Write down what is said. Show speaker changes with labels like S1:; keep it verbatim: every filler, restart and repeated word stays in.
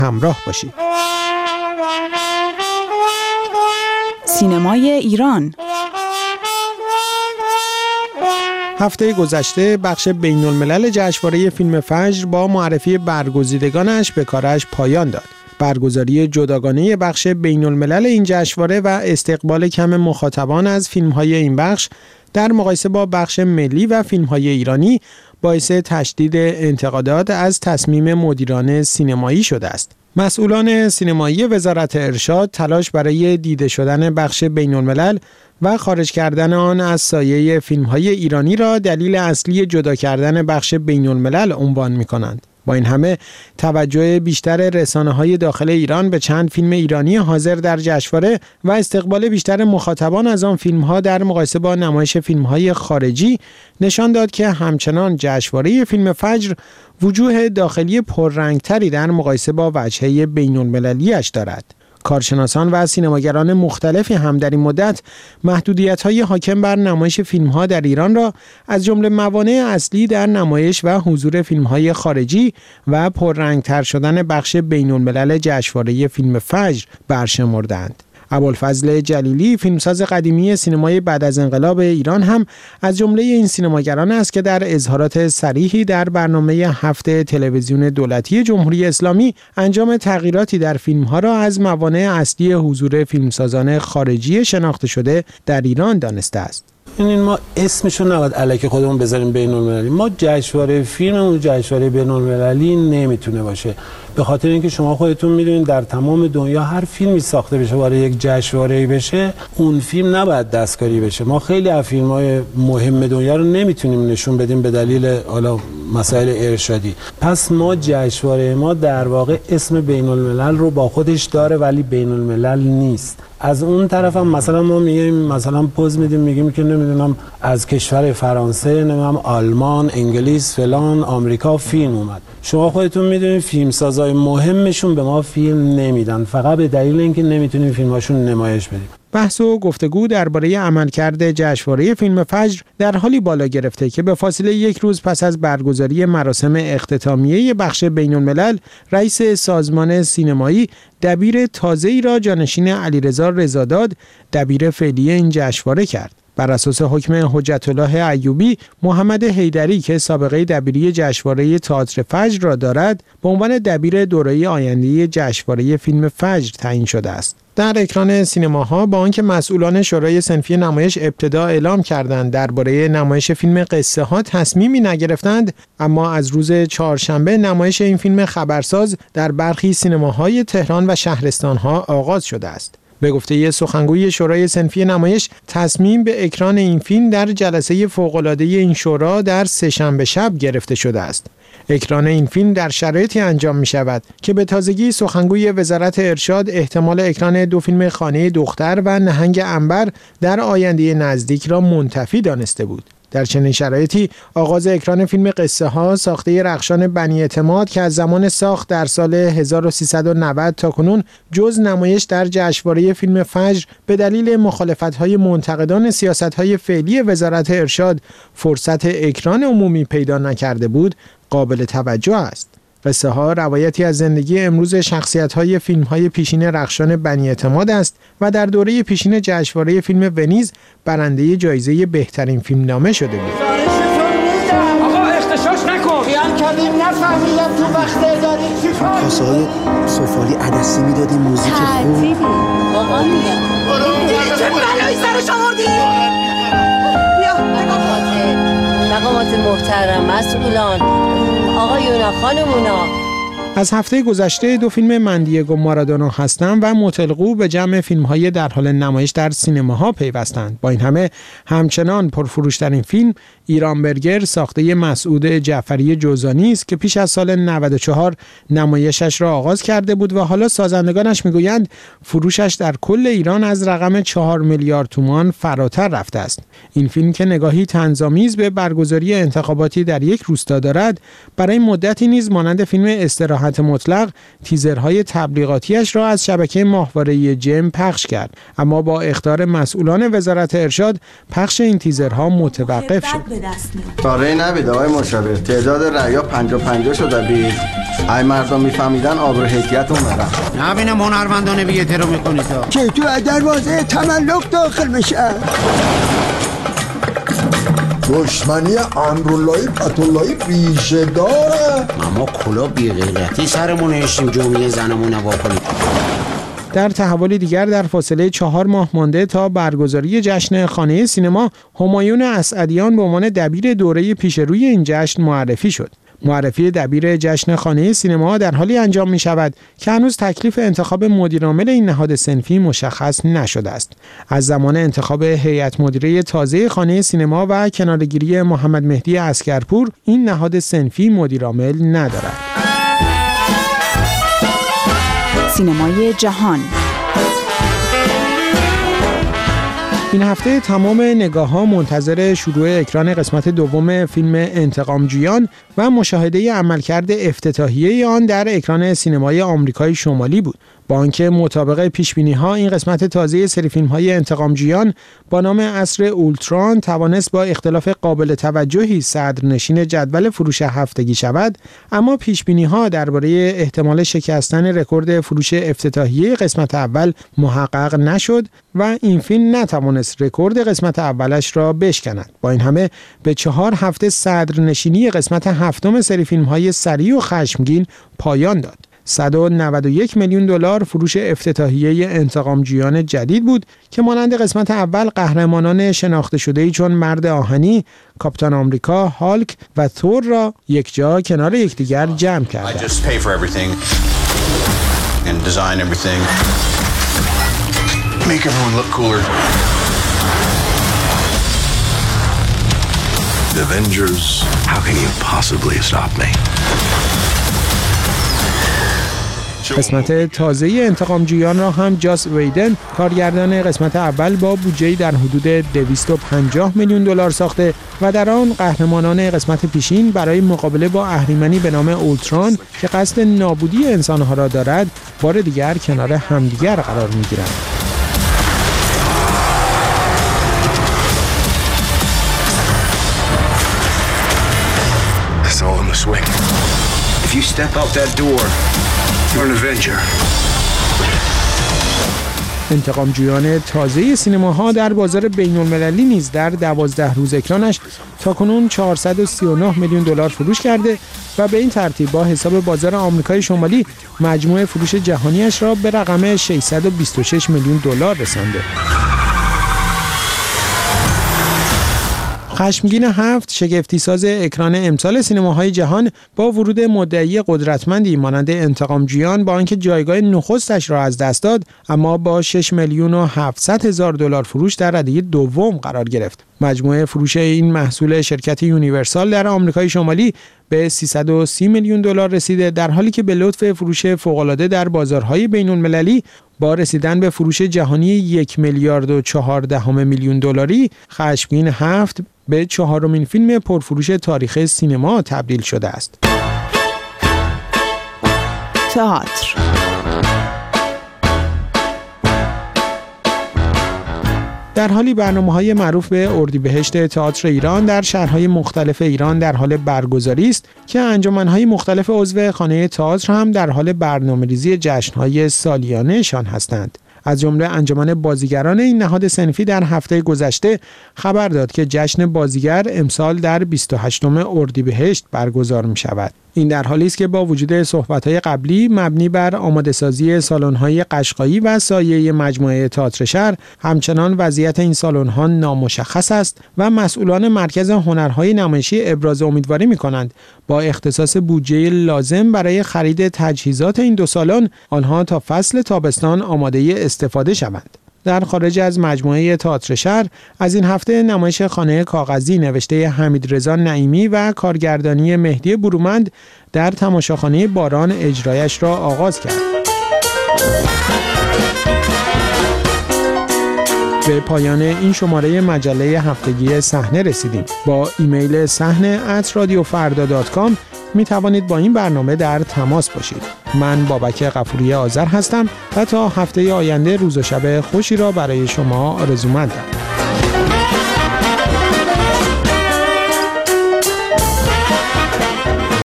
S1: همراه باشید.
S2: سینمای ایران.
S1: هفته گذشته بخش بین الملل جشنواره فیلم فجر با معرفی برگزیدگانش به کارش پایان داد. برگزاری جداگانه بخش بین الملل این جشنواره و استقبال کم مخاطبان از فیلم‌های این بخش در مقایسه با بخش ملی و فیلم‌های ایرانی باعث تشدید انتقادات از تصمیم مدیران سینمایی شده است. مسئولان سینمایی وزارت ارشاد تلاش برای دیده شدن بخش بین الملل و خارج کردن آن از سایه فیلم‌های ایرانی را دلیل اصلی جدا کردن بخش بین الملل عنوان می‌کنند. با این همه توجه بیشتر رسانه‌های داخل ایران به چند فیلم ایرانی حاضر در جشنواره و استقبال بیشتر مخاطبان از آن فیلم‌ها در مقایسه با نمایش فیلم‌های خارجی نشان داد که همچنان جشنواره فیلم فجر وجوه داخلی پررنگتری در مقایسه با وجهه بین‌المللی‌اش دارد. کارشناسان و سینماگران مختلفی هم در این مدت محدودیت‌های حاکم بر نمایش فیلم‌ها در ایران را از جمله موانع اصلی در نمایش و حضور فیلم‌های خارجی و پررنگتر شدن بخش بین‌الملل جشنواره فیلم فجر برشمردند. ابوالفضل جلیلی، فیلمساز قدیمی سینمای بعد از انقلاب ایران، هم از جمله این سینماگران است که در اظهارات صریحی در برنامه هفته تلویزیون دولتی جمهوری اسلامی انجام تغییراتی در فیلم‌ها را از موانع اصلی حضور فیلمسازان خارجی شناخته شده در ایران دانسته است.
S3: این ما اسمشو نباید الکی خودمون بذاریم بین المللی. ما جشنواره فیلممون جشنواره بین المللی نمیتونه باشه، به خاطر اینکه شما خودتون میدونید در تمام دنیا هر فیلمی ساخته بشه وارد یک جشنواره بشه، اون فیلم نباید دستکاری بشه. ما خیلی از فیلم‌های مهم دنیا رو نمیتونیم نشون بدیم به دلیل حالا مسائل ارشادی. پس ما جشنواره ما در واقع اسم بین الملل رو با خودش داره ولی بین الملل نیست. از اون طرف هم مثلا ما میگیم مثلا پوز میدیم میگیم که نمیدونم از کشور فرانسه، نمیدونم آلمان، انگلیس، فلان، آمریکا فیلم اومد. شما خودتون میدونید فیلمسازای مهمشون به ما فیلم نمیدن، فقط به دلیل اینکه نمیتونیم فیلماشون نمایش بدیم.
S1: بحث و گفتگو درباره عملکرد جشنواره فیلم فجر در حالی بالا گرفته که به فاصله یک روز پس از برگزاری مراسم اختتامیه بخش بین الملل، رئیس سازمان سینمایی دبیر تازه‌ای را جانشین علیرضا رضاداد دبیر فعلی این جشنواره کرد. بر اساس حکم حجت الله ایوبی، محمد حیدری که سابقه دبیری جشنواره تئاتر فجر را دارد، به عنوان دبیر دوره آینده جشنواره فیلم فجر تعیین شده است. در اکران سینماها با آنکه مسئولان شورای صنفی نمایش ابتدا اعلام کردند درباره نمایش فیلم قصه ها تصمیمی نگرفتند، اما از روز چهارشنبه نمایش این فیلم خبرساز در برخی سینماهای تهران و شهرستانها آغاز شده است. به گفته سخنگوی شورای صنفی نمایش، تصمیم به اکران این فیلم در جلسه فوق‌العاده این شورا در سه‌شنبه شب گرفته شده است. اکران این فیلم در شرایطی انجام می شود که به تازگی سخنگوی وزارت ارشاد احتمال اکران دو فیلم خانه دختر و نهنگ عنبر در آینده نزدیک را منتفی دانسته بود. در چنین شرایطی آغاز اکران فیلم قصه ها ساخته رخشان بنی اعتماد که از زمان ساخت در سال هزار و سیصد و نود تا کنون جز نمایش در جشنواره فیلم فجر به دلیل مخالفت‌های منتقدان سیاست‌های فعلی وزارت ارشاد فرصت اکران عمومی پیدا نکرده بود، قابل توجه است. قصه ها روایتی از زندگی امروز شخصیت‌های فیلم‌های پیشین رخشان بنی اعتماد است و در دوره پیشین جشنواره فیلم ونیز برنده جایزه بهترین فیلمنامه شده بود.
S4: آقا اختشاش نکن. خیال کردیم نفهمیدم تو وقت داری چیکار؟
S5: کاسه های سفالی عدسی میدادیم، موزیک خوب.
S4: آقا میگم. چه بلایی سرش آوردی؟ بیا
S6: مقامات محترم، مسئولان، آقایونا، خانمونا.
S1: از هفته گذشته دو فیلم من دیگو مارادونا هستم و متلقو به جمع فیلم‌های در حال نمایش در سینماها پیوستند. با این همه همچنان پرفروش‌ترین فیلم ایران برگر ساخته مسعود جعفری جوزانی است که پیش از سال نود و چهار نمایشش را آغاز کرده بود و حالا سازندگانش میگویند فروشش در کل ایران از رقم چهار میلیارد تومان فراتر رفته است. این فیلم که نگاهی طنزآمیز به برگزاری انتخاباتی در یک روستا دارد، برای مدتی نیز مانند فیلم استراحت مطلق تیزرهای تبلیغاتیش را از شبکه ماهواره جم پخش کرد، اما با اخطار مسئولان وزارت ارشاد پخش این تیزرها متوقف شد.
S2: دست میاد.
S7: کاری نبید آقای مشاور، تعداد رأیا پنجا پنجا شده بید. ای مردم میفهمیدن آبرو حیثیتون برم.
S8: نبینم هنرمندانه بیته رو میکنید
S5: که تو دروازه تملک داخل میشه.
S9: دشمنی امراللهی پتاللهی ریشه داره.
S8: اما کلا بی‌غیرتی سرمون نشیم جمعه زنمون نوا کنیم.
S1: در تحولی دیگر در فاصله چهار ماه مانده تا برگزاری جشن خانه سینما، همایون اسعدیان به عنوان دبیر دوره پیشروی این جشن معرفی شد. معرفی دبیر جشن خانه سینما در حالی انجام می شود که هنوز تکلیف انتخاب مدیرعامل این نهاد صنفی مشخص نشده است. از زمان انتخاب هیئت مدیره تازه خانه سینما و کناره‌گیری محمد مهدی عسکرپور، این نهاد صنفی مدیرعامل ندارد.
S10: سینمای جهان.
S1: این هفته تمام نگاه‌ها منتظر شروع اکران قسمت دوم فیلم انتقامجویان و مشاهده عملکرد افتتاحیه آن در اکران سینمای آمریکای شمالی بود. با آنکه مطابق پیش‌بینی‌ها این قسمت تازه سری فیلم‌های انتقامجویان با نام عصر اولتران توانست با اختلاف قابل توجهی صدرنشین جدول فروش هفتگی شود، اما پیش‌بینی‌ها درباره احتمال شکستن رکورد فروش افتتاحیه قسمت اول محقق نشد و این فیلم نتوانست رکورد قسمت اولش را بشکند. با این همه به چهار هفته صدرنشینی قسمت هفتم سری فیلم‌های سریع و خشمگین پایان داد. صد و نود و یک میلیون دلار فروش افتتاحیه انتقامجویان جدید بود که مانند قسمت اول قهرمانان شناخته شده‌ای چون مرد آهنی، کاپیتان آمریکا، هالک و ثور را یک جا کنار یکدیگر جمع کرد.
S11: The Avengers, how can you possibly stop me?
S1: قسمت تازه انتقامجویان را هم جاس ویدن، کارگردان قسمت اول، با بودجه‌ای در حدود دویست و پنجاه میلیون دلار ساخته و در آن قهرمانان قسمت پیشین برای مقابله با اهریمنی به نام اولتران که قصد نابودی انسانها را دارد، بار دیگر کنار همدیگر قرار می‌گیرند.
S11: It's all in the swing. If you step out that door, you're an Avenger.
S1: انتقامجویان تازه سینماها در بازار بین‌المللی نیز در دوازده روز اکرانش تاکنون چهارصد و سی و نه میلیون دلار فروش کرده و به این ترتیب با حساب بازار آمریکای شمالی مجموع فروش جهانیش را به رقم ششصد و بیست و شش میلیون دلار رسانده. خشمگین هفت، شگفتی ساز اکران امسال سینماهای جهان، با ورود مدعی قدرتمندی مانند انتقامجویان با آنکه جایگاه نخستش را از دست داد، اما با شش میلیون و هفتصد هزار دلار فروش در رده دوم قرار گرفت. مجموع فروش این محصول شرکت یونیورسال در آمریکای شمالی به سیصد و سی میلیون دلار رسیده، در حالی که به لطف فروش فوق‌العاده در بازارهای بین‌المللی با رسیدن به فروش جهانی یک میلیارد و چهاردهم میلیون دلاری، خشمگین هفت به چهارمین فیلم پرفروش تاریخ سینما تبدیل شده است.
S10: تئاتر.
S1: در حالی برنامه‌های معروف به اردیبهشت تئاتر ایران در شهرهای مختلف ایران در حال برگزاری است که انجمن‌های مختلف عضو خانه تئاتر هم در حال برنامه‌ریزی جشن‌های سالیانه‌شان هستند. از جمله انجمن بازیگران این نهاد صنفی در هفته گذشته خبر داد که جشن بازیگر امسال در بیست و هشتم اردیبهشت برگزار می شود. این در حالی است که با وجود صحبت‌های قبلی مبنی بر آماده‌سازی سالن‌های قشقایی و سایه مجموعه تئاتر شهر، همچنان وضعیت این سالن‌ها نامشخص است و مسئولان مرکز هنرهای نمایشی ابراز امیدواری می‌کنند با اختصاص بودجه لازم برای خرید تجهیزات این دو سالن، آنها تا فصل تابستان آماده استفاده شوند. در خارج از مجموعه تئاتر شهر، از این هفته نمایش خانه کاغذی نوشته حمیدرضا نعیمی و کارگردانی مهدی برومند در تماشاخانه باران اجرایش را آغاز کرد. به پایان این شماره مجله هفتگی صحنه رسیدیم. با ایمیل صحنه ات رادیو فردا دات کام می توانید با این برنامه در تماس باشید. من بابک غفوری آذر هستم و تا هفته آینده روز و شب خوشی را برای شما آرزومندم.